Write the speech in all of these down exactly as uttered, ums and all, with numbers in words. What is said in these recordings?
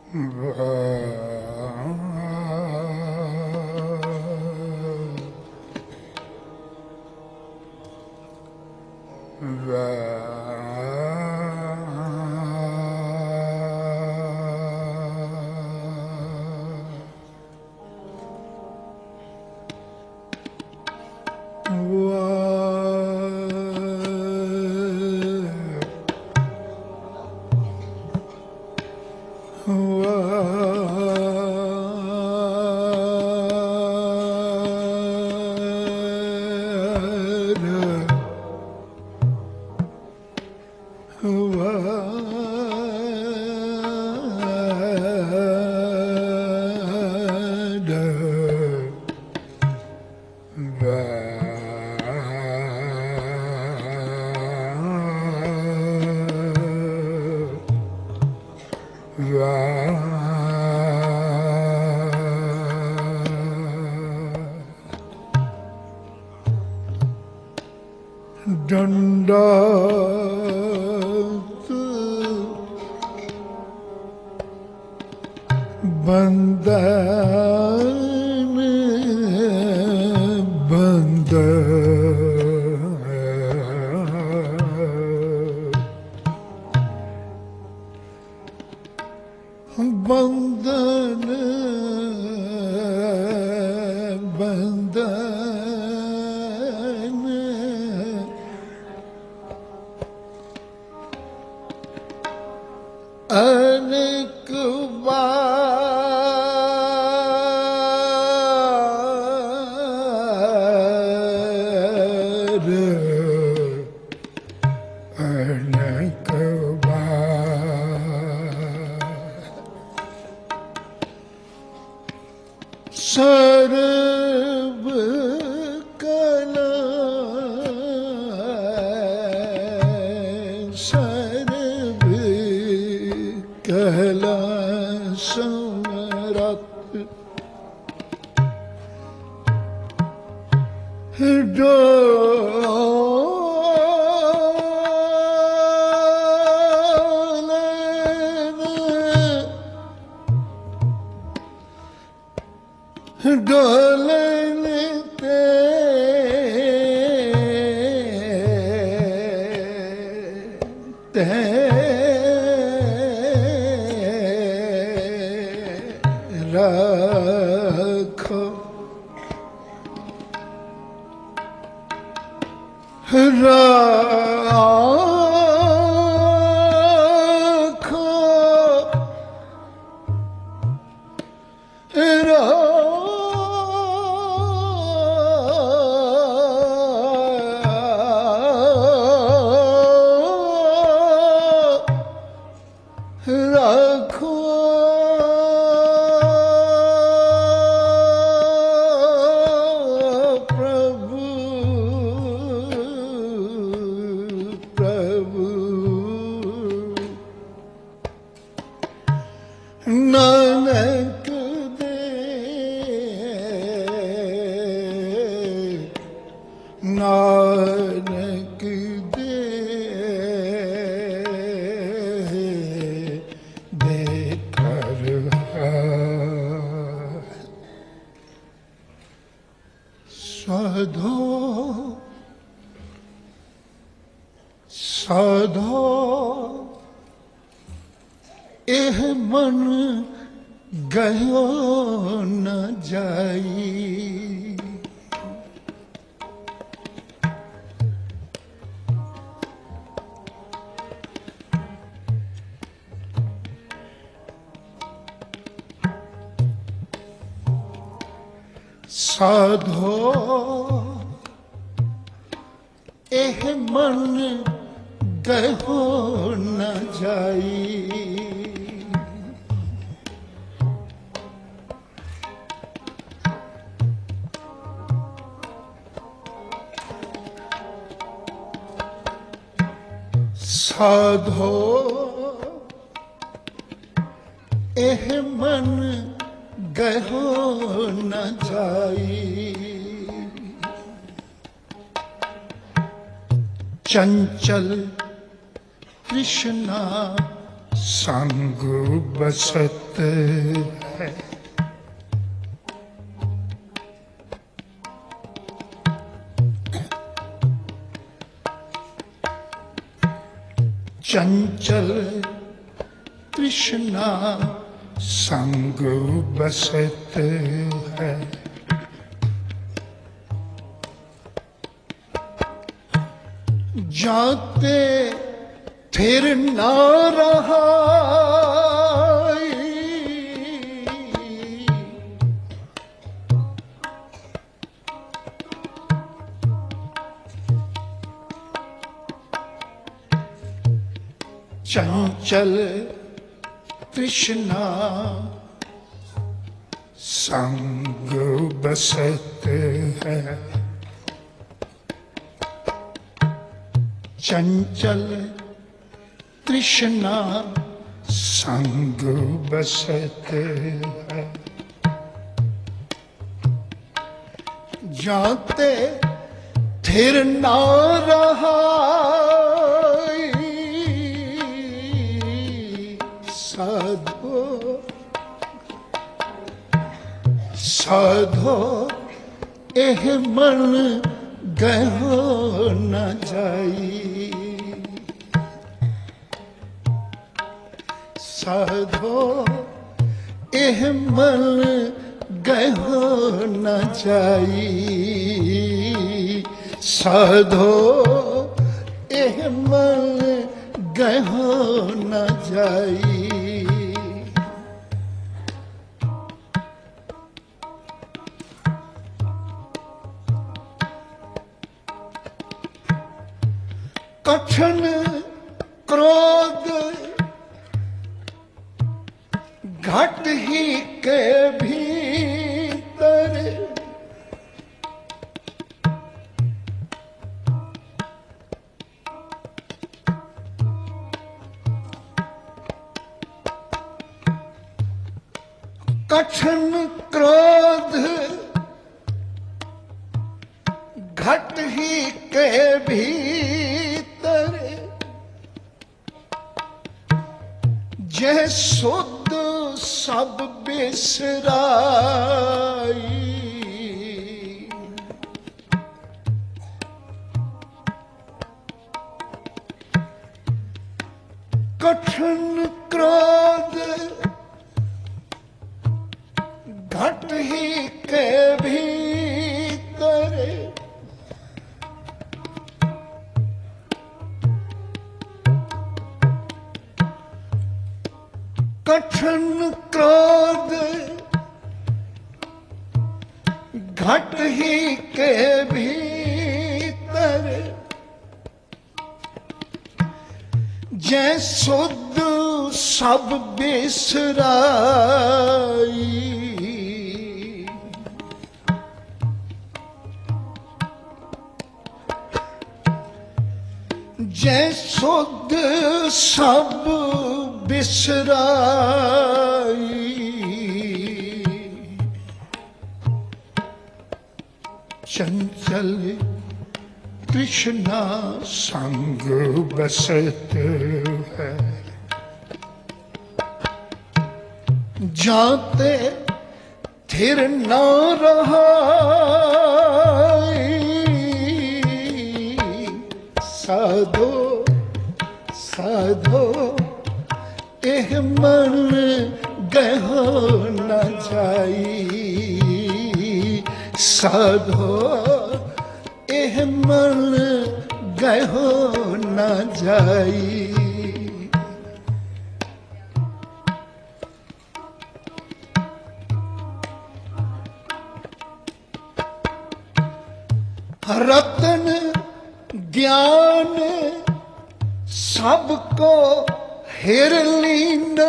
ਡੰਡਾਤ ਬੰਦਨ ਬੰਦ ਬੰਦਨ ਬੰਦਨ ਅਨੇਕ ਵਾਰ ਅਨੇਕ ਵਾਰ ਸਰਬ ਕਲਾ ਸਰਬ ਕਲਾ ਸਮਰੱਥ ਡੋਲਨ ਡੋਲਨ ਤੇ ਤੇ ਰੱਖੋ ਰੱਖੋ ਰੱਖੋ ਨਾਨਕ ਦੇ ਨਾਨਕ ਦੇ ਦੇ ਕਰ ਸਾਧੋ ਸਾਧੋ ਇਹ ਮਨ ਗਇਓ ਨ ਜਾਈ ਸਾਧੋ ਇਹ ਮਨ ਗਇਓ ਨ ਜਾਈ ਸਾਧੋ ਇਹ ਮਨ ਗਇਓ ਨ ਜਾਈ ਚੰਚਲ ਕ੍ਰਿਸ਼ਨਾ संग बसत है। चंचल तृष्णा संग बसत है। जाते फिर ना रहा चंचल तृष्णा संग बसत है। चंचल तृष्णा संग बसत है। जाते फिर ना रहा साधो साधो एह मन गहो न जाई। साधो एह मन गहो न जाई। साधो एह मन गहो न जाई। कठिन क्रोध घट ही के भीतर। कठिन क्रोध घट ही के भीतर। जह शुद्ध सब बिसराई। कठिन क्रोध घट ही के भीतर। कठिन क्रोध घट ही के भीतर। जै शुद्ध सब बिसराई। जै शुद्ध सब बिसराई। चंचल तृष्णा संग बसत है। जाते फिर ना रहा साधो साधो एह मन गहो न जाई। साधो एह मन गहो न जाई। रतन ज्ञान सबको हेर लीना।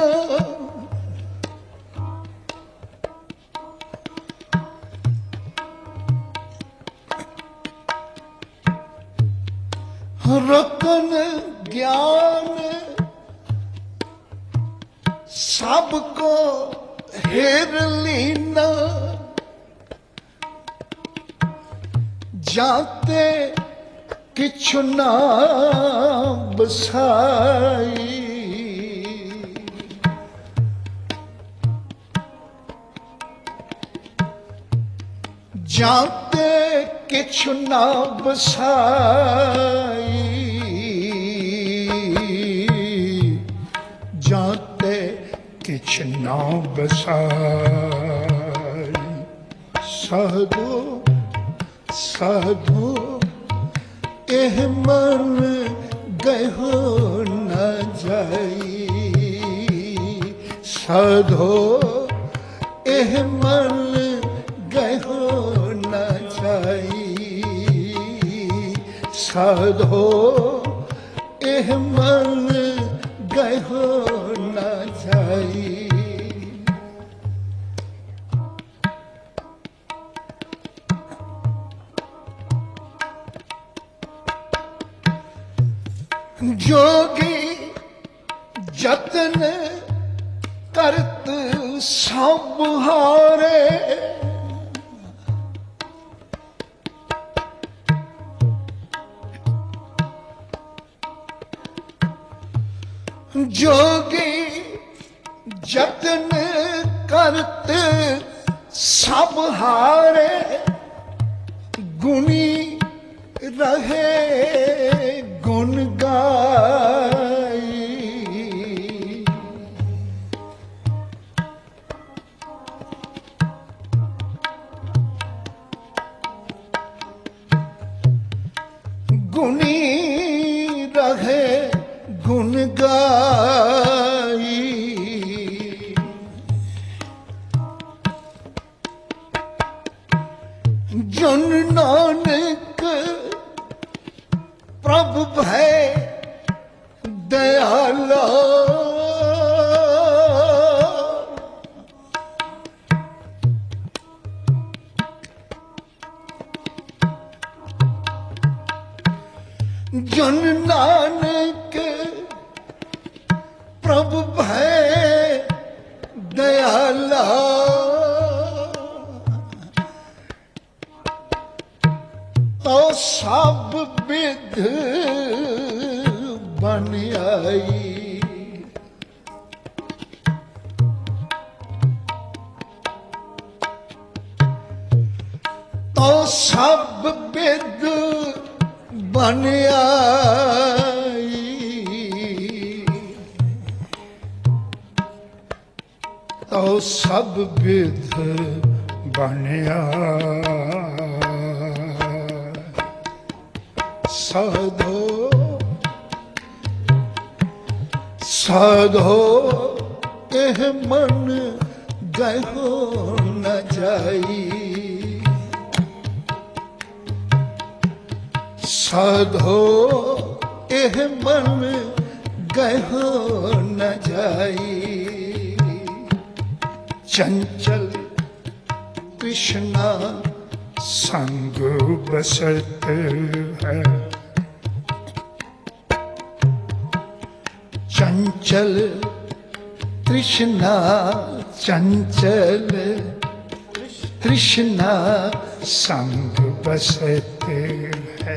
रतन ज्ञान सबको हेर लीना। जाते किछु ना बसाई। जाते किछ ना बसाई जाते किछ ना बसाई साधु साधु एह मन गहो न जाई साधो एह मन गहो न जाई साधो एह मन गहो न जाई जोगी जतन करत सब हारे जोगी जतन करत सब हारे गुणी रहे गुण गाई गुणी रहे गुण गाई जन नानक प्रभु भय दयाला जन नानक प्रभु भय दयाला तो सब विध बन आई तो सब विध बन आई तो सब विध बन आई साधो साधो एह मन गहो न जाई साधो एह मन गहो न जाई चंचल कृष्णा संग बसत है चंचल तृष्णा चंचल तृष्णा संग बसते है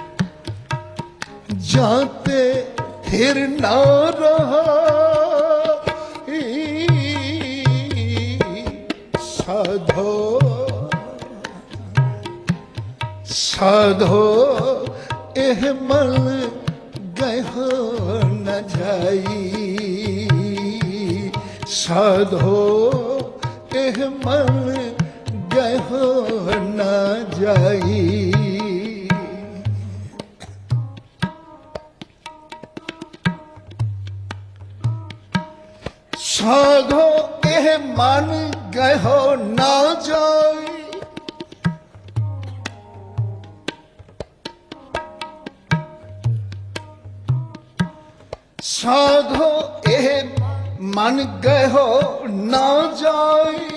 जाते फिर ना रहा साधो साधो एह मन गहो न जाई साधो एह मन गहो न जाई साधो एह मन गहो न जाई साधो एह मन गहो न जाई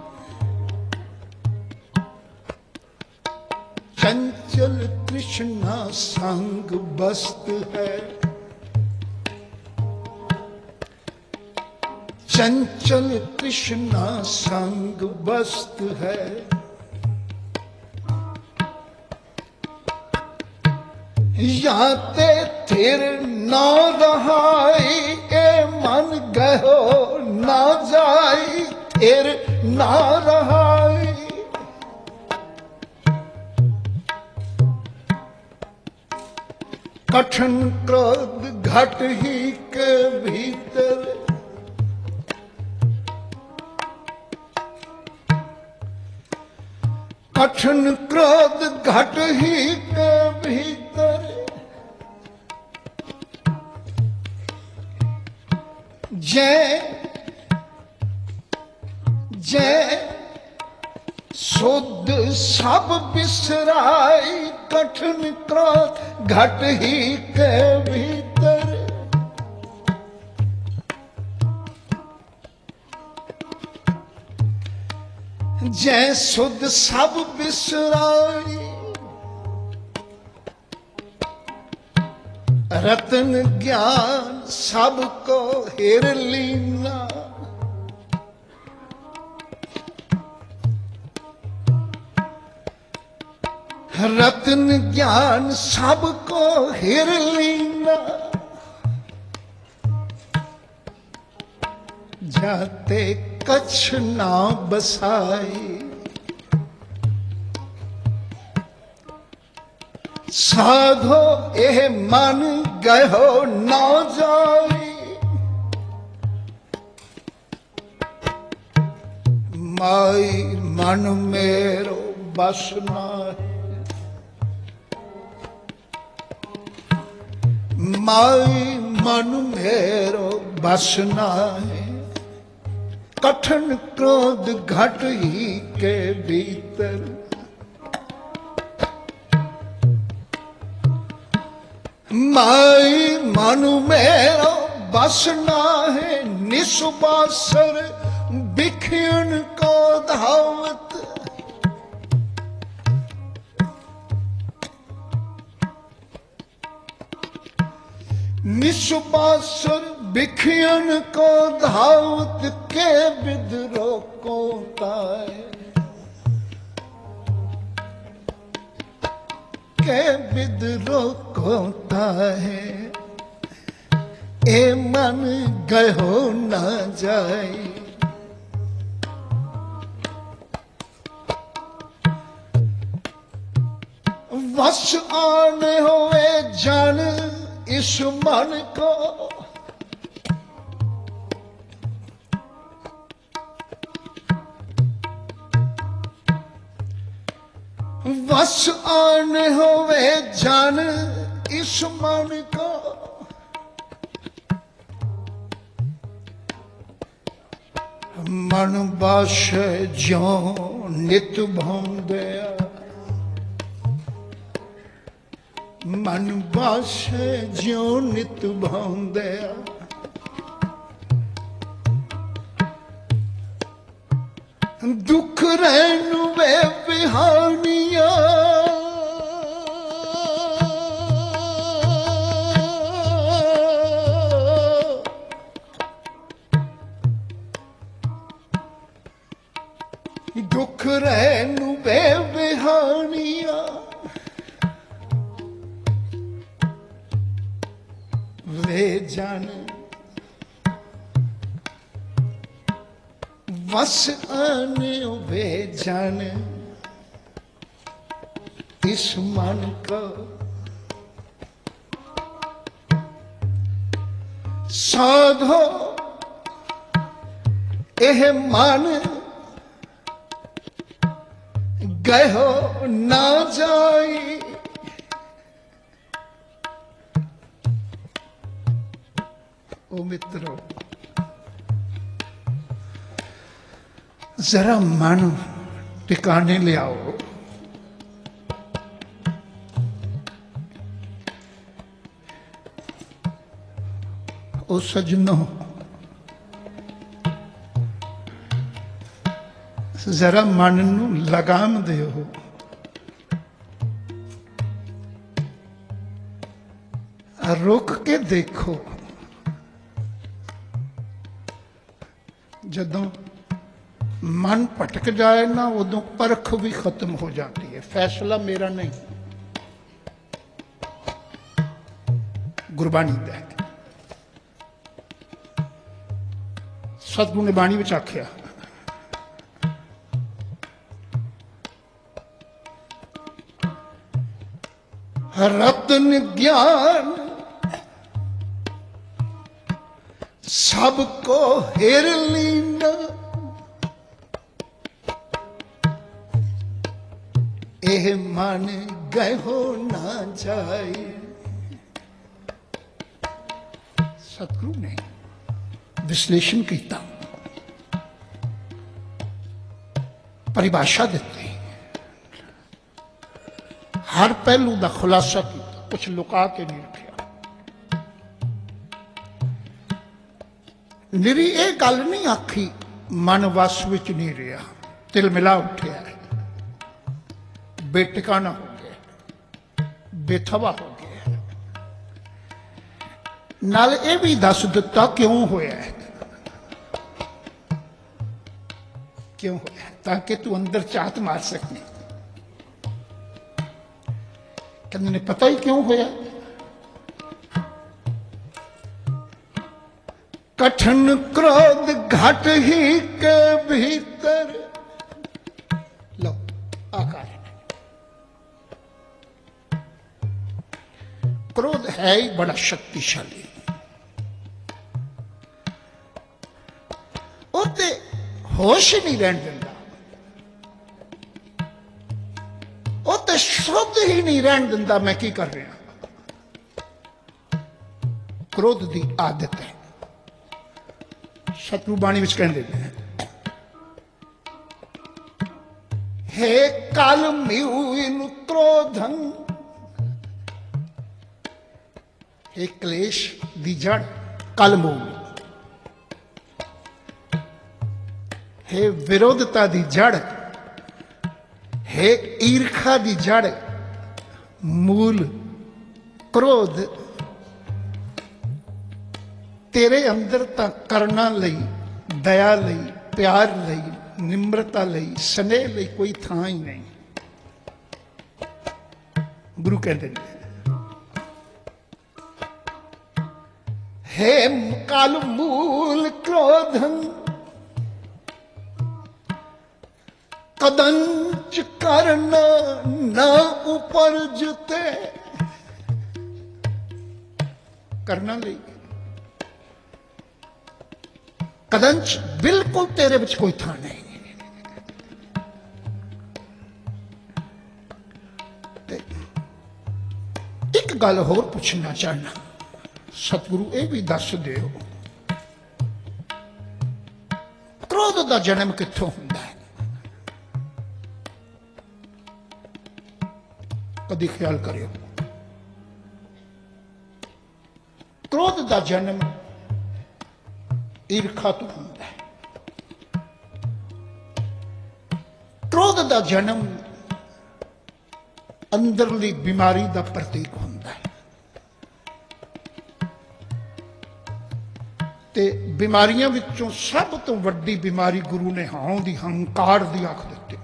चंचल कृष्णा संग बस्त है चंचल कृष्णा संग बस्त है याते थिर ना रहाई ए मन गहो ना जाई थिर ना रहाई कठिन क्रोध घट ही के भीतर, कठिन क्रोध घट ही के भीतर, जय जय शुद्ध सब बिसराई, कठिन क्रोध घट ही के भीतर, जय शुद्ध सब बिसराई, रतन ज्ञान सबको हेर लीना, रतन ज्ञान सबको हेर लीना, जाते कछ ना बसाई, साधो एह मन गयो ना जाई, माई मन मेरो बस ना है, माई मन मेरो बस ना है, कठिन क्रोध घट ही के भीतर, माई मन मेरो बस ना है, निसुबासर बिखियन को धावत, निसुबासर बिखियन को धावत, के विद्रोह को ताए, के विद्रोह को ताए, ए मन गयो न जाए, वश आने हुए जन इस मन को, वश आने हुए जन इस मन को, मन बस ज्यो नित भौंदया, मन बस ज्यो नित भौंदया, दुख रहनु वे बिहानिया, दुख रहनु वे बिहानिया, वे जन वस आने वे जन इस मन को, साधो एह मन गयो ना जाई, ओ मित्रों, जरा मन टिकाने ले आओ। ओ सजनों, जरा मन नू लगाम दियो। रुक के देखो, जदों मन भटक जाए ना, उदों परख भी खत्म हो जाती है। फैसला मेरा नहीं, गुरबाणी दा। सतगुरु ने बाणी विच आख्या, रतन ज्ञान सबको हेर लीना एह मन गहो ना जाए। सतगुरु ने विश्लेषण किया, परिभाषा दी, हर पहलू का खुलासा किया, कुछ लुका के नहीं रखा। निरी ये गल नहीं आखी मन वस विच नहीं रहा, तिल मिला उठिया है, बेटिकाना हो गया, बेथवा हो गया। नाल ये भी दस दिता क्यों होया है, क्यों होया, ताकि तू अंदर चात मार सके। कहने ने पता ही क्यों होया। कठिन क्रोध घट ही के भीतर, लो आकार क्रोध है ही बड़ा शक्तिशाली। उते होश ही नहीं रहने देता, उते शुद्ध ही नहीं रहने देता मैं की कर रहा। क्रोध की आदत है। सतगुरु बाणी विच कहंदे ने, हे काल म्यून क्रोधं, हे क्लेश दी जड़ कल मूल, हे विरोधता दी जड़, हे ईर्खा दी जड़ मूल क्रोध। तेरे अंदर तां करना लई, दया लई, प्यार लई, निम्रता लई, स्नेह लई कोई थां ही नहीं। गुरु कहते हैं, हे काल मूल क्रोधं कदंच करना न उपरजते। करना लई कदंच बिल्कुल तेरे विच कोई था नहीं। एक गल होर पूछना चाहना, सतगुरु ये भी दस दिओ, क्रोध का जन्म कित्थों हुंदा है? कदी ख्याल करियो। क्रोध का जन्म ईर्खा तो होता है। क्रोध का जन्म अंदरली बीमारी का प्रतीक होता है। ते बीमारियां विचों सब तो वड्डी बीमारी गुरु ने हां दी हंकार दी आख दित्ती।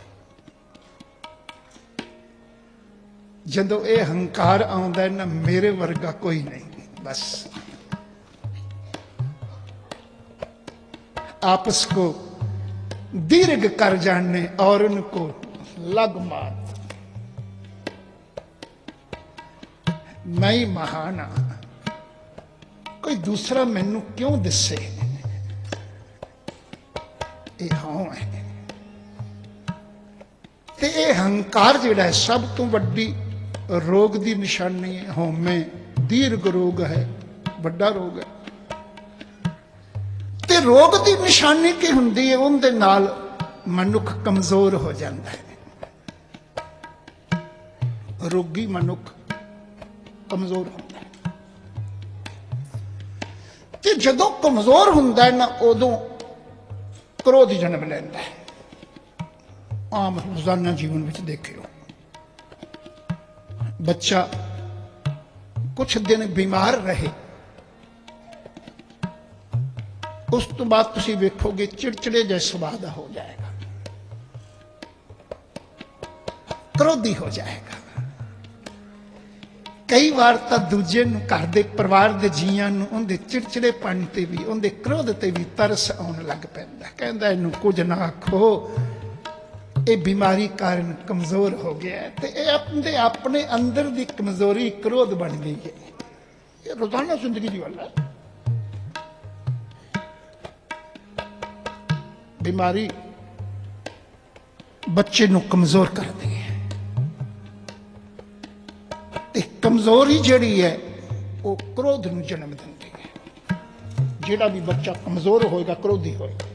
जदों ये हंकार आउंदा है ना, मेरे वर्गा कोई नहीं, बस आपस को दीर्घ कर जाने और उनको लग मार। मैं ही महान हाँ, कोई दूसरा मैनू क्यों दिसे। ये हाँ है। ते ये हंकार जिहड़ा है सब तो वड्डी रोग की निशानी है। होमे दीर्घ रोग है, बड़ा रोग है। ते रोग की निशानी की हुंदी है, उनदे नाल मनुख कमजोर हो जाता है। रोगी मनुख कमजोर होता है। ते जदों कमजोर हुंदा है ना, उदों क्रोध जन्म लैंदा है। आम रोजाना जीवन में देखियो, बच्चा कुछ दिन बीमार रहे, उस तो बाद तुसी वेखोगे चिड़चिड़े जैसे सुभाव दा हो जाएगा, क्रोधी हो जाएगा। कई बार तो दूजे घर के परिवार के जीआं नूं उहदे चिड़चिड़ेपन ते भी, उहदे क्रोध ते भी तरस आउण लग पैंदा। कहंदा इहनूं कुछ ना आखो, ये बीमारी कारण कमजोर हो गया है। तो ये अपने अपने अंदर की कमजोरी क्रोध बन गई है। ये रोजाना जिंदगी की गल है। बीमारी बच्चे नूं कमजोर करती है। ते कमजोरी जिहड़ी है वो क्रोध नूं जन्म दिंदी है। जिहड़ा भी बच्चा कमजोर होएगा क्रोधी होएगा।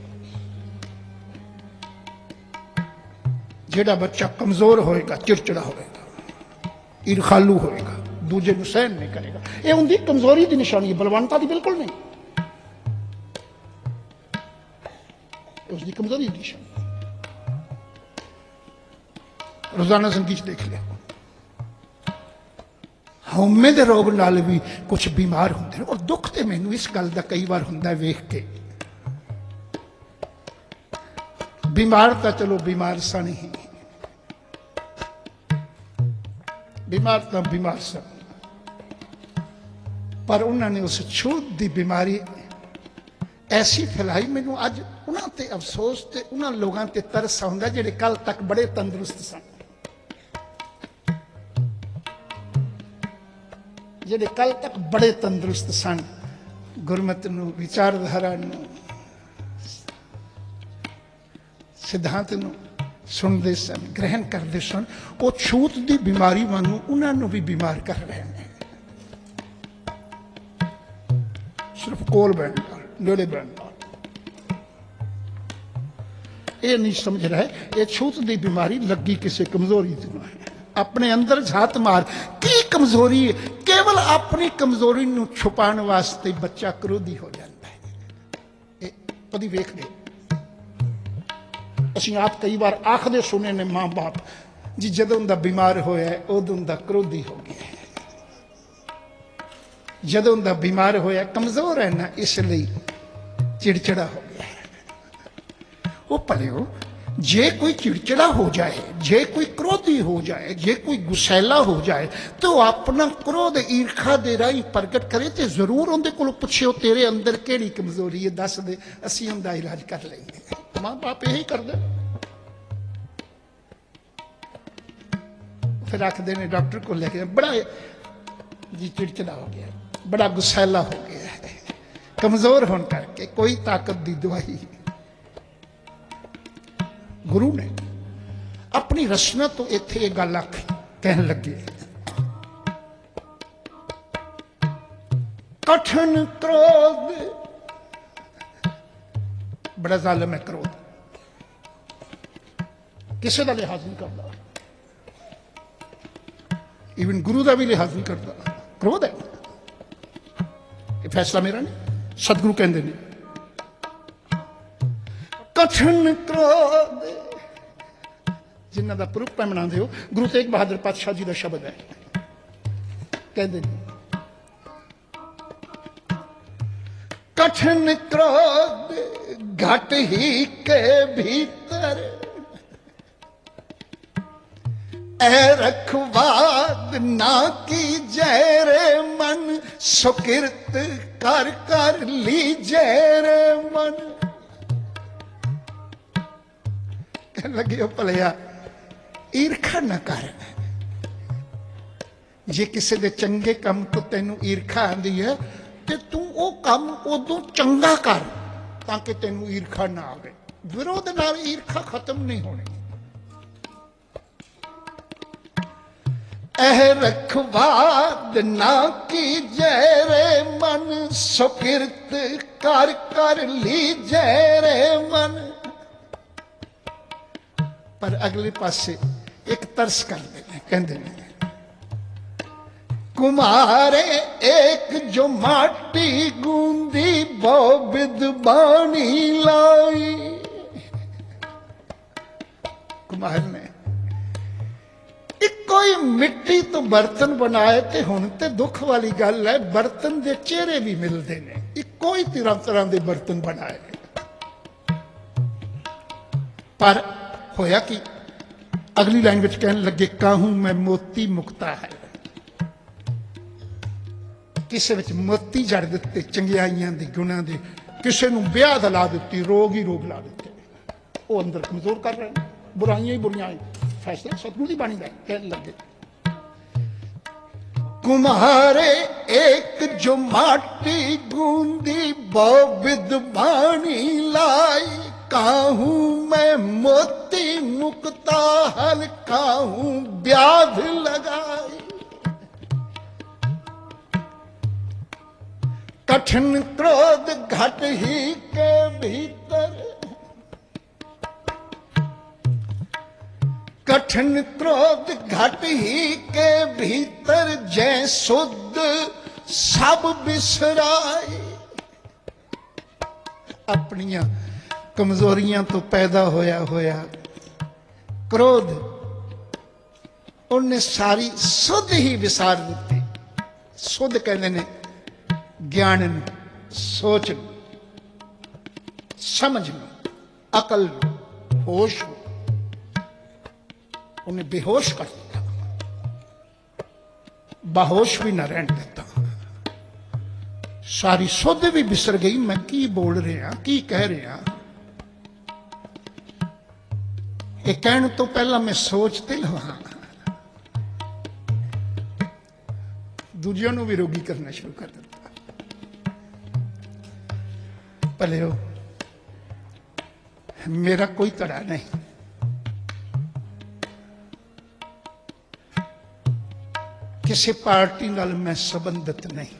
जिहड़ा बच्चा कमजोर होएगा चिड़चिड़ा होएगा, ईरखालू होएगा, दूजे नूं सहन नहीं करेगा। ये उनकी कमजोरी की निशानी है, बलवंता की बिल्कुल नहीं। उसकी कमजोरी की निशानी। रोजाना जिंदगी देख लिया, हौमे के रोग नाल भी कुछ बीमार होंगे हैं। और दुख तो मैनू इस गल का कई बार होंदा वेख के, बीमार तो चलो बीमार सन ही, बीमार तो बीमार सन, पर उन्होंने उस छूत की बीमारी ऐसी फैलाई। मैनू अज उन्होंने अफसोस ते उन्होंने लोगों ते तरस आउंदा जिहड़े कल तक बड़े तंदुरुस्त सन, जिहड़े कल तक बड़े तंदुरुस्त सन, गुरमत नूं, विचारधारा नूं, सिद्धांत नूं सुनते सन, ग्रहण करते सन, वो छूत की बीमारी वांगू उन्होंने भी बीमार कर रहे हैं। सिर्फ कोल बैठ नेड़े बैठ ये नहीं समझ रहे, ये छूत की बीमारी लगी किसी कमजोरी तो है। अपने अंदर झात मार की कमजोरी है, केवल अपनी कमजोरी नूं छुपाने वास्ते बच्चा क्रोधी हो जाता है। कभी वेख ले, असीं आप कई बार आखदे सुने ने मां बाप जी, जदों दा बीमार होया उदों दा क्रोधी हो गया है, जदों दा बीमार होया कमजोर है ना इसलिए चिड़चिड़ा हो गया है। वो भलिओ जे कोई चिड़चिड़ा हो जाए, जे कोई क्रोधी हो जाए, जे कोई गुस्सैला हो जाए तो अपना क्रोध ईर्खा दे राही प्रगट करे तो जरूर उनके को पुछो तेरे अंदर केड़ी कमजोरी है, दस दे, असीं उनका इलाज कर लेंगे। मां बाप यही कर दे। फिर आखते ने डॉक्टर को लेके बड़ा जी चिड़चिड़ा हो गया, बड़ा गुस्सैला हो गया है, कमजोर होने करके कोई ताकत की दवाई। गुरु ने अपनी रचना तो इत्थे एक गल आखी, कहन लगे कठिन क्रोध, बड़ा जालिम है क्रोध, किसी का लिहाज नहीं करता, इवन गुरु का भी लिहाज नहीं करता। क्रोध है, ये फैसला मेरा नहीं, सतगुरु कहते हैं कठिन क्रोध, जिन्हों का प्रूफ पै मनाते हो, गुरु तेग बहादुर पातशाह जी का शब्द है, कहते कठिन क्रोध घट ही के भीतर ए रखवाद ना की जयरे मन, सुकिरत कर कर ली जयरे मन। कहने लगे भलिया ईर्खा न कर, जे किसी के चंगे काम तो तेनू ईर्खा आती है तो तू वो काम उदों चंगा कर ताकि तेनू ईर्खा ना आवे। विरोध नाल ईर्खा खत्म नहीं होनी। एह रखवाद ना की जयरे मन, सुकिरत कर कर ली जयरे मन। पर अगले पासे एक तरस कर देने, कहते हैं कुमारे एक जो माटी गूंदी वो विद्वानी लाई। कुमार ने एक कोई मिट्टी तो बर्तन बनाए ते हुण ते दुख वाली गल है, बर्तन दे चेहरे भी मिलते हैं। एक कोई तरह तरह के बर्तन बनाए, पर होया कि अगली लाइन में कहने लगे काहू मैं मोती मुक्ता है। किसी में मोती जड़ दिते चंगियाइयां दी गुणां दी, किसी नूं ब्याह दा ला दित्ती, रोग ही रोग ला दिते, वो अंदर कमजोर कर रहे हैं, बुराइयां ही बुराइयां। फैसला सतगुरु दी बाणी दा कहने लगे कुम्हारे एक जो माटी गूंदी वो विद्वानी लाई। काहू मैं मोती मुक्ता हल्का हूं ब्याध लगाई। कठिन क्रोध घट ही के भीतर, कठिन क्रोध घट ही के भीतर जै शुद्ध सब बिसराए। अपनियां कमजोरियां तो पैदा होया होया क्रोध उन्हें सारी सुध ही विसार दी। सुध कहते ने ज्ञान नूं, सोच नूं, समझ नूं, अकल नूं, होश नूं उन्हें बेहोश कर दिता, बाहोश भी न रहन दिता। सारी सुध भी बिसर गई, मैं की बोल रहा की कह रहा। ये कहने तो पहला मैं सोचते लवां, दूजियां नूं भी रोगी करना शुरू कर दिता। भले हो मेरा कोई तड़ा नहीं, किसी पार्टी नाल मैं संबंधित नहीं,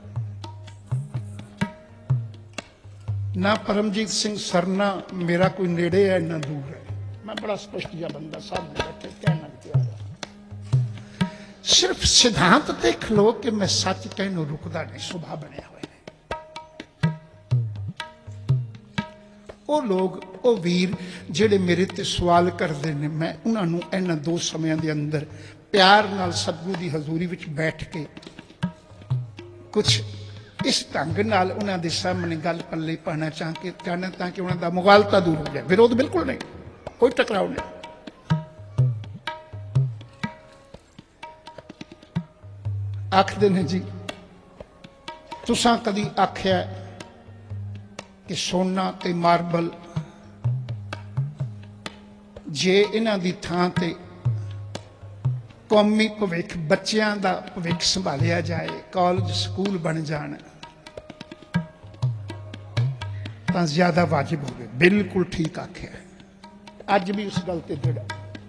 ना परमजीत सिंह सरना मेरा कोई नेड़े है ना दूर है। मैं बड़ा स्पष्ट जा बंदा सामने बैठे कहना तैयार है। सिर्फ सिद्धांत ते खलो कि मैं सच कहने रुकदा नहीं, सुभा बनया हुआ है। वो लोग वो वीर जेड़े मेरे ते सवाल करते हैं, मैं उन्होंने इन्हां दो समयां दे अंदर प्यार नाल सतगुरु की हजूरी विच बैठ के कुछ इस ढंग नाल उन्हां दे सामने गल पल्ले पाना चाह के चाहना ताकि उन्हां दा मुगालता दूर हो जाए। विरोध बिल्कुल नहीं, कोई टकराव नहीं। आखदे ने जी तुसां कदी आख्या कि सोना ते मार्बल जे इन्हां दी थां ते कौमी भविख बच्चों का भविख संभालिया जाए, कॉलेज स्कूल बन जान तो ज्यादा वाजिब हो गए। बिल्कुल ठीक आख्या। अज भी उस गल ते दृढ़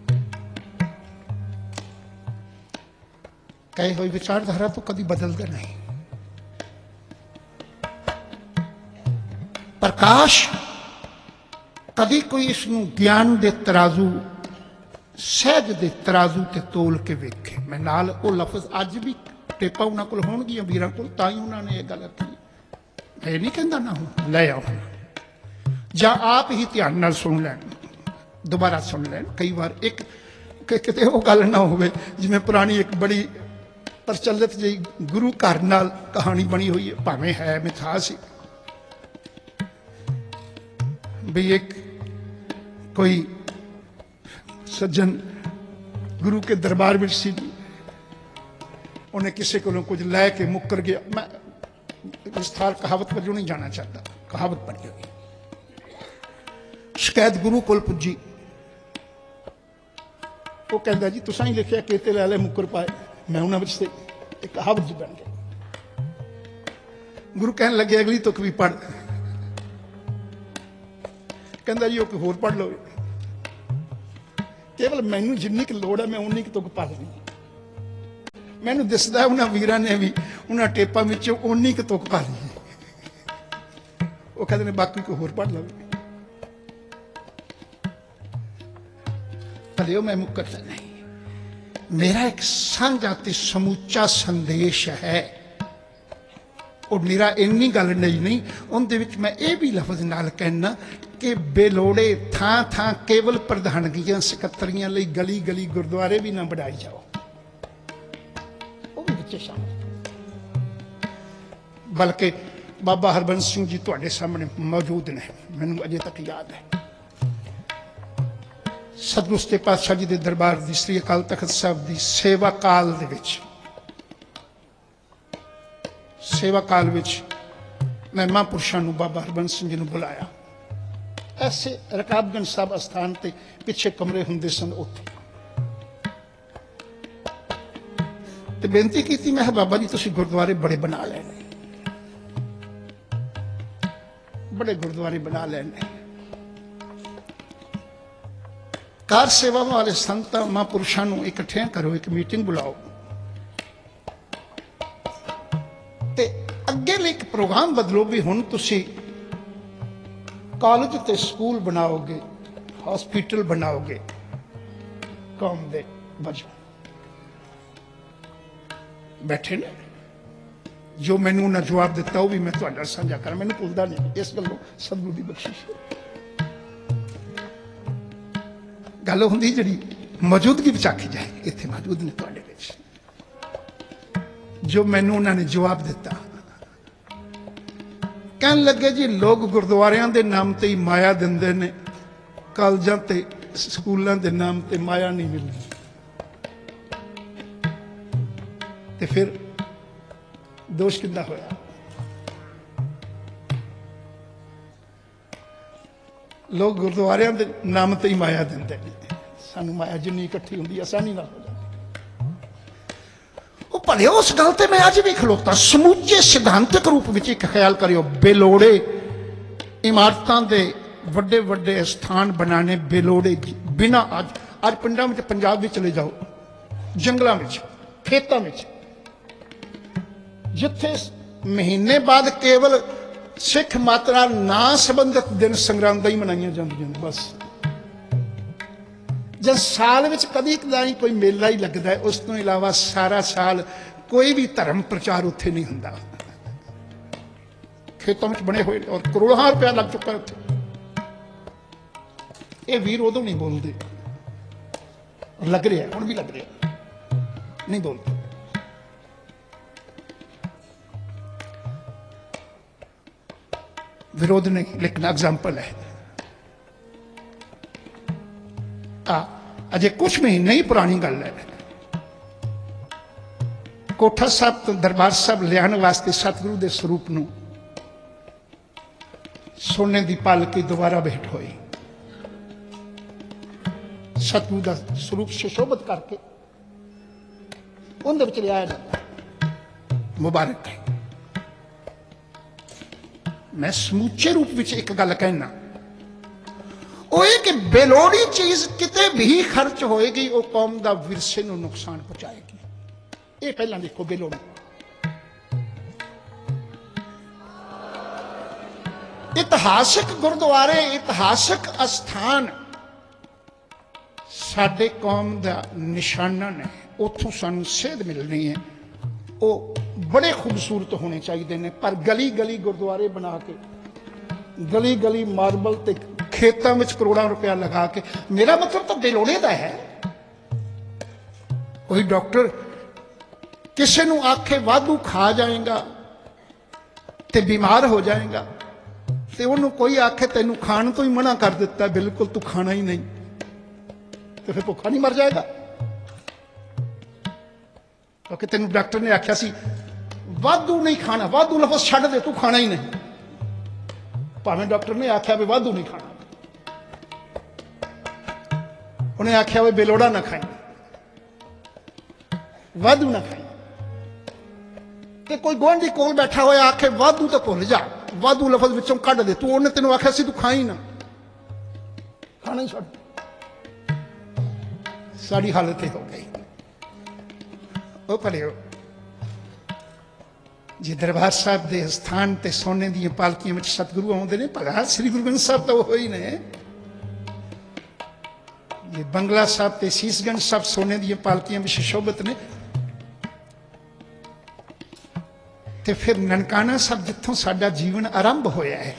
कहे हुई विचारधारा तो कभी बदलता नहीं। प्रकाश कभी कोई इसनूं ज्ञान दे तराजू सहज दे तराजू ते तोल के वेखे। मैं नाल वो लफज अज भी टेपा उन्होंने कोल होणगियां वीरां कोल, तां ही उन्होंने ये गल आखी। मैं नहीं कहता ना हूं ले आओ जां आप ही ध्यान नाल सुन लैण, दोबारा सुन लैण। कई बार एक किते वो गल ना होवे जिवें पुरानी एक बड़ी प्रचलित जी गुरु घर नाल कहानी बनी हुई है, भावें है मिथास ही भी एक कोई सज्जन गुरु के दरबार में सी, उन्हें किसी को कुछ लैके मुकर गया। मैं विस्तार कहावत पर जो नहीं जाना चाहता, कहावत बनी हुई। शिकायत गुरु कोल पुजी, वो कहता जी तुसा ही लिखिया केते लै ले मुकर पाए, मैं उन्होंने से एक कहावत जी बन गई। गुरु कहन लगे अगली तुक भी पढ़, कहता जी वो होर पढ़ लो, केवल मैनू जिन्नी की लोड़ है मैं उन्नी की तुक पढ़ ली। मैनू दिसदा उन्होंने वीरां ने भी उन्होंने टेपा में उन्नी की तुक पढ़ ली। वो कहते हैं बाकी कोई होर पढ़ लो। भले मैं मुकरता नहीं। मेरा एक सांझा ते समूचा संदेश है, और मेरा इन्नी गल नहीं नहीं उनदे विच मैं ये भी लफज नाल कहना कि बेलोड़े थां थां केवल प्रधानगियां सकत्तरियां लई गली गली गुरुद्वारे भी ना बढ़ाई जाओ, वो भी बच्चे शामिल। बल्कि बाबा हरबंस सिंह जी तुहाडे सामने मौजूद ने, मैनूं अजे तक याद है। सतगुरु सच्चे पातशाह जी के दरबार की श्री अकाल तखत साहब की सेवा काल दे विच सेवा काल विच मैं महापुरुषों को बाबा हरबंस सिंह जी ने बुलाया। ऐसे रकाबगंज साहब अस्थान ते पिछे कमरे हुंदे सन, उत्थे ते बेनती की मैं बाबा जी तुसीं गुरुद्वारे बड़े बना लेने, बड़े गुरुद्वारे बना लेने। ਕਾਰ ਸੇਵਾਵਾਂ ਵਾਲੇ ਸੰਤਾਂ ਮਹਾਂਪੁਰਸ਼ਾਂ ਨੂੰ ਇਕੱਠਿਆਂ ਕਰੋ, ਇੱਕ ਮੀਟਿੰਗ ਬੁਲਾਓ ਤੇ ਅੱਗੇ ਲਈ ਇੱਕ ਪ੍ਰੋਗਰਾਮ ਬਦਲੋ ਵੀ ਹੁਣ ਤੁਸੀਂ ਕਾਲਜ ਤੇ ਸਕੂਲ ਬਣਾਓਗੇ, ਹਸਪੀਟਲ ਬਣਾਓਗੇ ਕੌਮ ਦੇ ਵਜੋਂ। ਬੈਠੇ ਨੇ ਜੋ ਮੈਨੂੰ ਉਹਨਾਂ ਜਵਾਬ ਦਿੱਤਾ ਉਹ ਵੀ ਮੈਂ ਤੁਹਾਡੇ ਨਾਲ ਸਾਂਝਾ ਕਰਾਂ, ਮੈਨੂੰ ਭੁੱਲਦਾ ਨਹੀਂ ਇਸ ਗੱਲੋਂ, ਸਤਿਗੁਰੂ ਦੀ ਬਖਸ਼ਿਸ਼। ਗੱਲ ਹੁੰਦੀ ਜਿਹੜੀ ਮੌਜੂਦਗੀ ਵਿੱਚ ਆਖੀ ਜਾਏ, ਇੱਥੇ ਮੌਜੂਦ ਨੇ ਤੁਹਾਡੇ ਵਿੱਚ, ਜੋ ਮੈਨੂੰ ਉਹਨਾਂ ਨੇ ਜਵਾਬ ਦਿੱਤਾ। ਕਹਿਣ ਲੱਗੇ ਜੀ ਲੋਕ ਗੁਰਦੁਆਰਿਆਂ ਦੇ ਨਾਮ ਤੇ ਹੀ ਮਾਇਆ ਦਿੰਦੇ ਨੇ, ਕਾਲਜਾਂ ਤੇ ਸਕੂਲਾਂ ਦੇ ਨਾਮ ਤੇ ਮਾਇਆ ਨਹੀਂ ਮਿਲਦੀ। ਤੇ ਫਿਰ ਦੋਸ਼ ਕਿੱਦਾਂ ਹੋਇਆ? ਲੋਕ ਗੁਰਦੁਆਰਿਆਂ ਦੇ ਨਾਮ ਤੇ ਹੀ ਮਾਇਆ ਦਿੰਦੇ ਨੇ, ਸਾਨੂੰ ਮਾਇਆ ਜਿੰਨੀ ਇਕੱਠੀ ਹੁੰਦੀ ਆਸਾਨੀ ਨਾਲ ਹੋ ਜਾਂਦੀ। ਉਹ ਭਲੇ ਉਸ ਗੱਲ ਤੇ ਮੈਂ ਅੱਜ ਵੀ ਖਲੋਤਾ। ਸਮੁੱਚੇ ਸਿਧਾਂਤਕ ਰੂਪ ਵਿੱਚ ਇੱਕ ਖਿਆਲ ਕਰਿਓ, ਬੇਲੋੜੇ ਇਮਾਰਤਾਂ ਦੇ ਵੱਡੇ ਵੱਡੇ ਸਥਾਨ ਬਣਾਣੇ ਬੇਲੋੜੇ, ਬਿਨਾਂ ਅੱਜ ਅੱਜ ਪਿੰਡਾਂ ਵਿੱਚ, ਪੰਜਾਬ ਵਿੱਚ ਚਲੇ ਜਾਓ, ਜੰਗਲਾਂ ਵਿੱਚ, ਖੇਤਾਂ ਵਿੱਚ, ਜਿੱਥੇ ਮਹੀਨੇ ਬਾਅਦ ਕੇਵਲ ਸਿੱਖ ਮਾਤਰਾ ਨਾ ਸੰਬੰਧਿਤ ਦਿਨ ਸੰਗਰਾਂਦਾਂ ਹੀ ਮਨਾਈਆਂ ਜਾਂਦੀਆਂ ਨੇ ਬਸ। ਜਦ ਸਾਲ ਵਿੱਚ ਕਦੀ ਕਦਾਈ ਕੋਈ ਮੇਲਾ ਹੀ ਲੱਗਦਾ ਹੈ, ਉਸ ਤੋਂ ਇਲਾਵਾ ਸਾਰਾ ਸਾਲ ਕੋਈ ਵੀ ਧਰਮ ਪ੍ਰਚਾਰ ਉੱਥੇ ਨਹੀਂ ਹੁੰਦਾ। ਖੇਤਾਂ ਵਿੱਚ ਬਣੇ ਹੋਏ ਔਰ ਕਰੋੜਾਂ ਰੁਪਇਆ ਲੱਗ ਚੁੱਕਾ ਉੱਥੇ। ਇਹ ਵੀਰ ਉਦੋਂ ਨਹੀਂ ਬੋਲਦੇ, ਲੱਗ ਰਿਹਾ ਹੁਣ ਵੀ ਲੱਗ ਰਿਹਾ, ਨਹੀਂ ਬੋਲਦੇ। विरोध नहीं, लेकिन एग्जाम्पल है। आ अजे कुछ महीने ही पुरानी गल है, कोठा साहब तो दरबार साहब लियाने वास्ते सतगुरु के स्वरूप नूं सोने की पालकी दोबारा भेंट हुई। सतगुरु का स्वरूप सुशोभित करके उन्हें लिया जाता, मुबारक है। मैं समूचे रूप में एक गल कहना, कि बेलोड़ी चीज किते भी खर्च होएगी वो कौम का विरसे को नुकसान पहुंचाएगी। ये पहला देखो, बेलोड़ी इतिहासक गुरुद्वारे, इतिहासक अस्थान साडे कौम का निशाना ने, उतों सानू सेध मिलनी है, वो बड़े खूबसूरत होने चाहिए ने। पर गली गली गुरुद्वारे बना के, गली गली मार्बल ते खेतों में करोड़ों रुपया लगा के, मेरा मतलब तो बेलोड़े का है। कोई डॉक्टर किसी नूं आखे वाधू खा जाएगा ते बीमार हो जाएगा, ते उन्होंने कोई आखे तेनू खाण तो ही मना कर दिता, बिल्कुल तू खाना ही नहीं, तो फिर भुखा नहीं मर जाएगा? क्योंकि तेन डॉक्टर ने आख्या सी वाधू नहीं खाना, वाधू लफज छड्ड दे, तू खाना ही नहीं। भावें डॉक्टर ने आख्या भी वाधू नहीं खाना, उन्हें आख्या भी बेलोड़ा ना खाई, वाधू ना खाई। ते कोई गुआंढी कोल बैठा हुआ आखे वाधू तो भुल जा, वाधू लफज विचों कढ़ दे, तू उन्हें तेन आख्या सी तू खाई ना, खाना ही छड्ड। साड़ी हालत ही हो गई। भले जी दरबार साहब के स्थान ते सोने दी पालकियां में सतगुरु आउंदे ने, भला श्री गुरु ग्रंथ साहब तो वो ही ने। ये बंगला साहब ते शीशगंज साहब सोने दी पालकियां में सुशोभित ने। ते फिर ननकाना साहब जिथों साडा जीवन आरंभ होया है,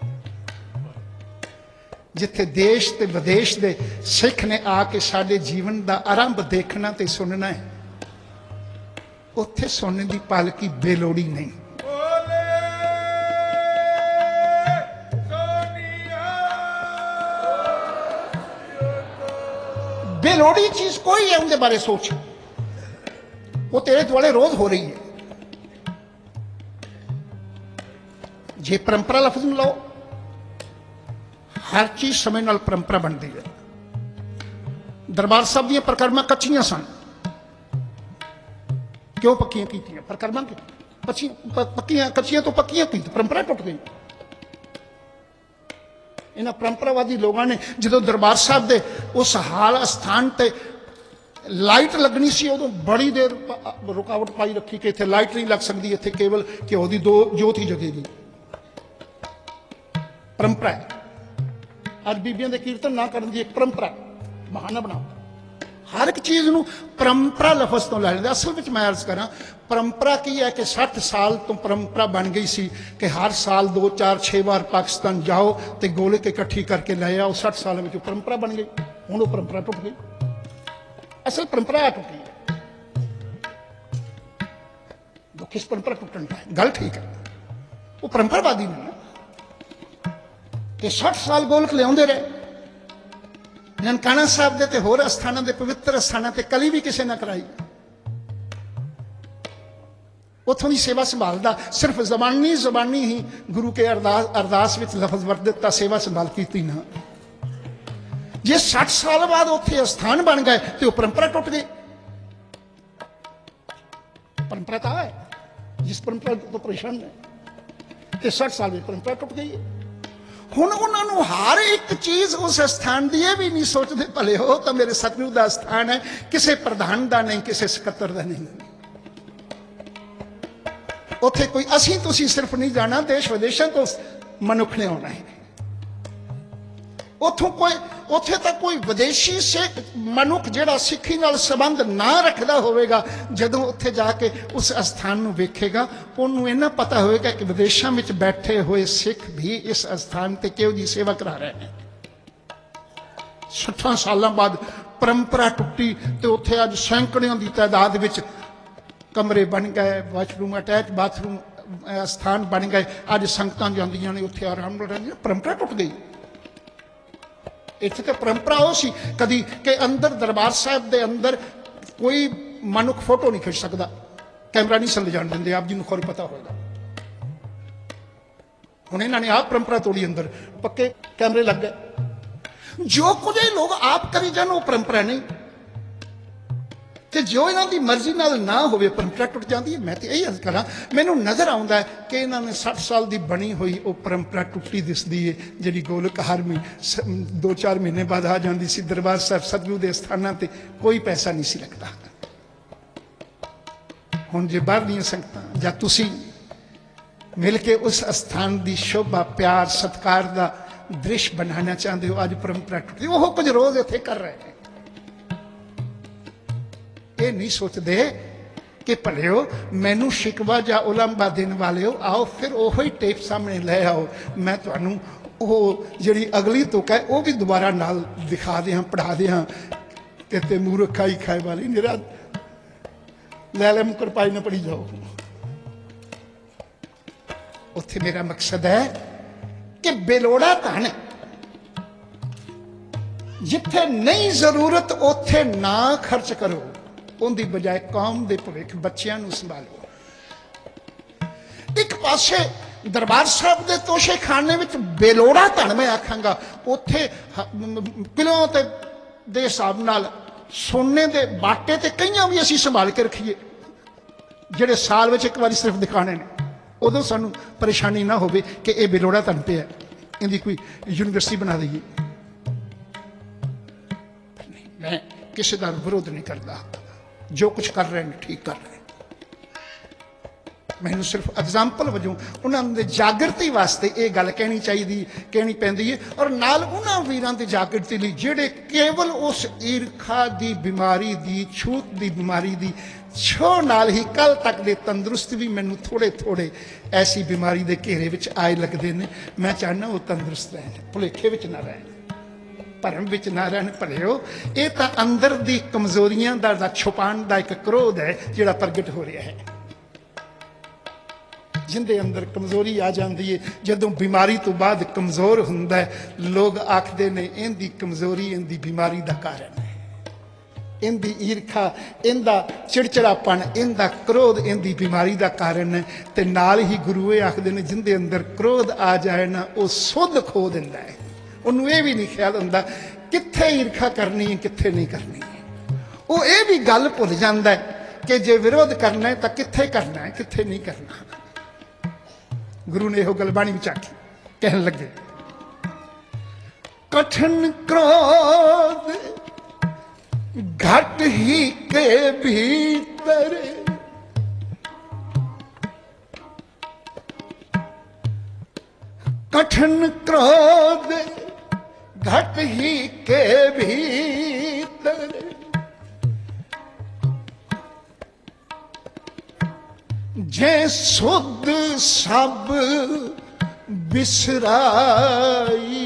जिथे देश ते विदेश दे सिख ने आके साडे जीवन का आरंभ देखना ते सुनना है, उत्थे सोने की पालकी बेलोड़ी नहीं। बेलोड़ी चीज कोई है, उनके बारे सोच, वो तेरे द्वारे रोज हो रही है। जे परंपरा लफ्ज में लो, हर चीज समय नाल परंपरा बनती है। दरबार साहब दी परिक्रमा कच्चियां सन, क्यों पक्कियां कीतियां? परिक्रमा पक्कियां कच्चियां तो पक्कियां की, परंपरा टुट गई। इन्हां परंपरावादी लोगों ने जो दरबार साहब के उस हाल अस्थान पर लाइट लगनी सी उदों बड़ी देर रुकावट पाई रखी कि इत्थे लाइट नहीं लग सकती, इत्थे केवल घ्यो की दो जोत ही जगेगी। परंपरा है अज बीबियां दे कीर्तन ना करन दी एक परंपरा बहाना बनाओ। हर एक चीज़ नूं परंपरा लफज तो लै लेंदे। असल में मैं अर्ज करा परंपरा की है कि सठ साल तो परंपरा बन गई सी कि हर साल दो चार छे बार पाकिस्तान जाओ तो गोलक इकट्ठी करके लै आओ। सठ साल में परंपरा बन गई, हुण वो परंपरा टुट गई। असल परंपरा टुटी है, वो किस परंपरा टुटन का है? गल ठीक है, वो परंपरावादी नहीं ना कि सठ साल गोलक लिया रहे। ननकाना साहब के होर अस्थानों के पवित्र अस्थानों से कली भी किसी ने कराई। उतों की सेवा संभालता सिर्फ जबानी जबानी ही गुरु के अरदास अरदास में लफज वर्त दिता, सेवा संभाल की ना। जे सठ साल बाद उत्थे अस्थान बन गए तो वह परंपरा टुट गई। परंपरा तो है जिस परंपरा तो परेशान है, सठ साल में परंपरा टुट गई है। हुण उन्होंने हर एक चीज उस स्थान की यह भी नहीं सोचते भले हो तो मेरे सतगुरु का स्थान है, किसी प्रधान का नहीं, किसी सकत्तर का नहीं। उत्थे कोई असी तुसी सिर्फ नहीं जाना, देश विदेशों तो मनुख ने आना है। उतों कोई उत्थे तक कोई विदेशी से मनुख जिहड़ा सिक्खी नाल संबंध ना रखता होवेगा, जदों उत्थे जाके उस स्थान नूं वेखेगा उन्होंने इन्ना पता होएगा कि विदेशों में बैठे हुए सिख भी इस स्थान पर किहो जी सेवा करा रहे हैं। सठा साल बाद परंपरा टुटी तो उत्थे अज सैकड़ों की तादाद में कमरे बन गए, वाशरूम अटैच बाथरूम स्थान बन गए। अज संगतां जांदियां ने उत्थे आराम नाल रहिंदियां। परंपरा टुट गई। इत्थे तो परंपरा वो सी कदी के अंदर दरबार साहब के अंदर कोई मनुख फोटो नहीं खिंच सकता, कैमरा नहीं सन ले जान देंगे। आप जी को खौर पता होगा। हुण इन्होंने आप परंपरा तोड़ी, अंदर पक्के कैमरे लग गए। जो कुछ ये लोग आप करी जान वो परंपरा नहीं, तो जो इन्हों की मर्जी नाल ना हो परंपरा टुट जाती है। मैं तो यही अर्ज करा, मैनू नज़र आता है कि इन्होंने सठ साल की बनी हुई वो परंपरा टुटी दिसती है, जी गोलक हर महीने दो चार महीने बाद आ जाती सी। दरबार साहब सतगुरु के स्थानों पर कोई पैसा नहीं सी लगता। हुण जे बाहर दी संगतां जां तुसीं मिल के उस स्थान की शोभा प्यार सत्कार का दृश्य बनाना चाहते हो, अज परंपरा टुटी। वो कुछ रोज इत्थे कर रहे हैं। ये नहीं सोचते कि भलिओ मैनू शिकवा या उलंबा देने वाले हो, आओ फिर ओही टेप सामने ले आओ, मैं तुहानू वो जिहड़ी अगली तुक है वो भी दोबारा नाल दिखा दियां पढ़ा दियां कि ते मूर्ख खाई खाए वाली निरा लै लै मुकर पाई ना पढ़ी जाओ। उत्थे मेरा मकसद है कि बेलोड़ा धन जिथे नहीं जरूरत उथे ना खर्च करो, उनकी बजाय कौम के भविख बच्चों को संभालो। एक पासे दरबार साहब के तोशे खाने में बेलोड़ा धन मैं आखांगा, उथे किलो के हिसाब नाल सोने के बाटे तो कई भी असी संभाल के रखीए, जेडे साल में एक बार सिर्फ दिखाने ने, उदों सानू परेशानी ना हो कि यह बेलोड़ा धन पे है, इनकी कोई यूनिवर्सिटी बना दईए। मैं किसी का विरोध नहीं करता, जो कुछ कर रहे हैं ठीक कर रहे हैं। मैनू सिर्फ एग्जाम्पल वजों उन्होंने जागृति वास्ते ये गल कहनी चाहिए कहनी पैंदी है, और नाल उन्होंने वीरां दी जागृति लई जिहड़े केवल उस ईरखा दी बीमारी दी छूत दी बीमारी दी छो नाल ही कल तक दे तंदुरुस्त भी मैनू थोड़े थोड़े ऐसी बीमारी दे घेरे विच आए लगते हैं। मैं चाहना वो तंदुरुस्त रहन, भुलेखे विच ना रहन, भरम विच ना रहन। भलिओ ये तो अंदर दी कमजोरियां दा छुपाण दा एक क्रोध है जिहड़ा प्रगट हो रहा है, जिंदे अंदर कमजोरी आ जाती है। जदों बीमारी तो बाद कमजोर हुंदा है, लोग आखते ने इनकी कमजोरी इनकी बीमारी का कारण है, इनकी ईरखा इनका चिड़चिड़ापन इनका क्रोध इनकी बीमारी का कारण है। तो नाल ही गुरु ये आखते ने जिंदे अंदर क्रोध आ जाए ना वो सुध खो दिंदा है। उन्होंने ये भी नहीं ख्याल होंदा कित्थे ईरखा करनी है कित्थे नहीं करनी है। वो ये भी गल भुल जाता है कि जे विरोध करना है तो कित्थे करना है कित्थे नहीं करना। गुरु ने यह गल बाणी विच आखी, कहन लगे कठिन क्रोध घट ही के भीतर, कठिन क्रोध घट ही के भीतर, जे सुध सब बिसराई,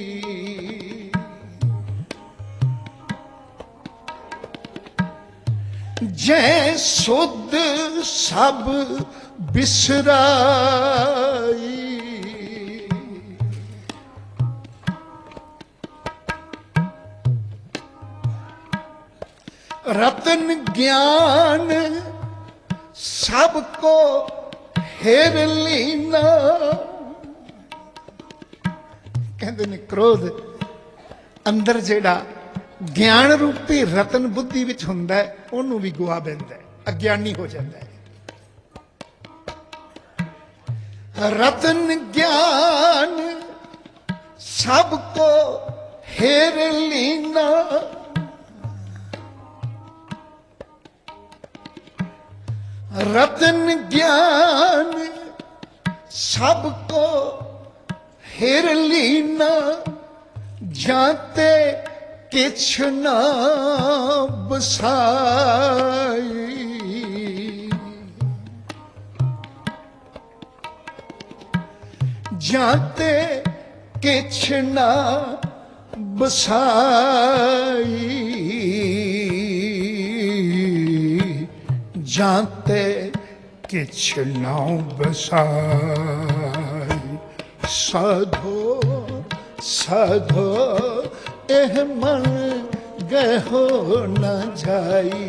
जे सुध सब बिसराई, रतन ज्ञान सबको हेर लीना। कहते ने क्रोध अंदर जेड़ा ज्ञान रूपी रतन बुद्धि विच हुंदा है ओनू भी गुआ बैठता है, अज्ञानी हो जाता है। रतन ज्ञान सबको हेर लीना, रतन ज्ञान सबको हेर लीना, जाते किछ ना बसाई। जाते किछ ना बसाई, जाते किछ ना बसाई। साधो साधो एह मन गहो न जाई,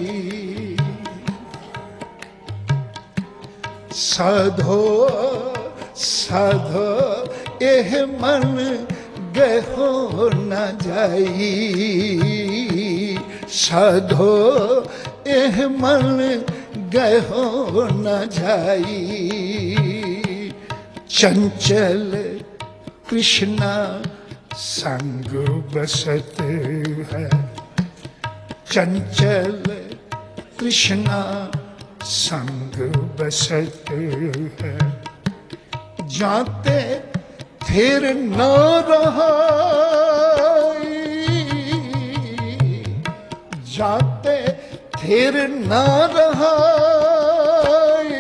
साधो साधो एह मन गहो न जाई, साधो एह मन गहो न जाई। चंचल कृष्णा संग बसत है, चंचल कृष्णा संग बसत है। जाते फिर न रहाई, जाते फिर न रहाई।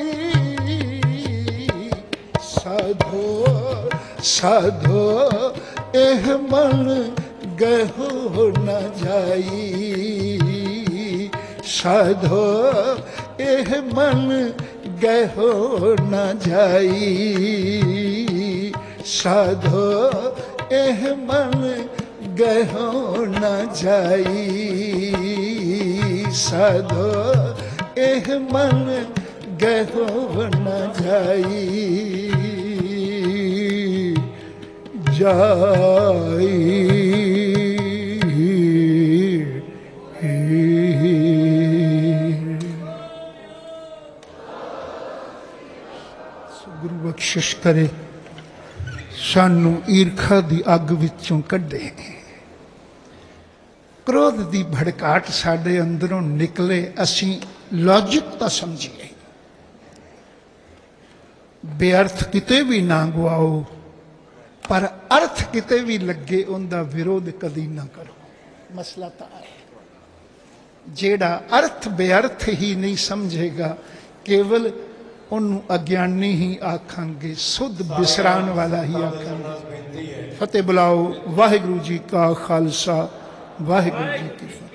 साधो साधो एह मन गहो न जाई, साधो एह मन गहो न जाई, साधो एह मन गहो न जाई, साधो एह मन गहो न जाई जाई। गुरु बख्शिश करे सानू ईर्खा दी अग विचों कढे, क्रोध दी भड़काट साडे अंदरों निकले, असी लॉजिक तो समझिए, बेअर्थ किते भी ना गवाओ, पर अर्थ किते भी लगे उनका विरोध कदी ना करो। मसला तो है जेड़ा अर्थ बेअर्थ ही नहीं समझेगा, केवल उन्होंने अज्ञानी ही आखांगे, सुध बिसरान वाला ही आखांगे। फतेह बुलाओ। वाहिगुरु जी का खालसा, वाहिगुरु जी की फतेह।